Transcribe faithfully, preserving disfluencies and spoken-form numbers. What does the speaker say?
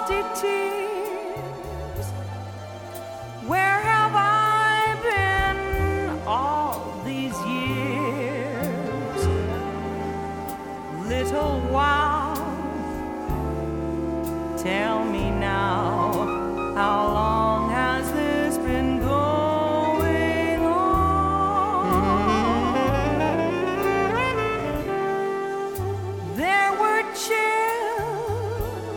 salty tears. Where have I been all these years? Little while, tell me now, how long